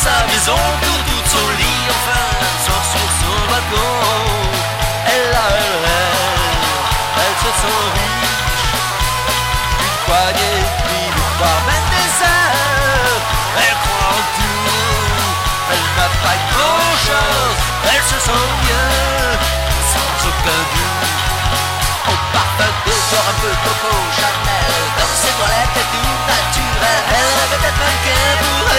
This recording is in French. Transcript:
sa maison, pour tout son lit, enfin sort sur son balcon. Elle se sent riche, une poignée de minutes, voire même des heures. Elle croit en tout, elle n'a pas grand chose, elle se sent bien, sans aucun doute. Au parfum d'odeur un peu Coco Chanel, dans ses toilettes est tout naturel. Elle rêve d'être mannequin pour